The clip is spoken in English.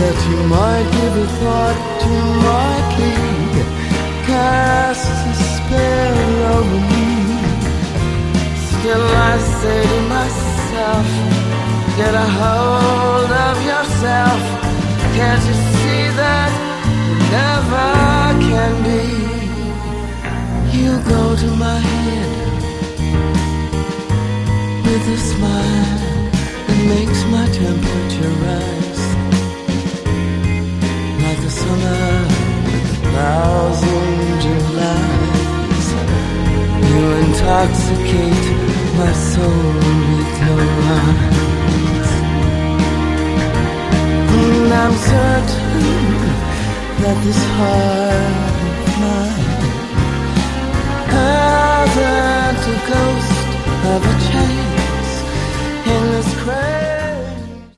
that you might give a thought to my plea. Cast a spell over me. Still I say to myself, get a hold of yourself. Can't you see that it never can be? You go to my head with a smile that makes my temperature rise, like the summer with 1,000 Julys. You intoxicate my soul with your eyes, and I'm certain that this heart of mine hasn't a ghost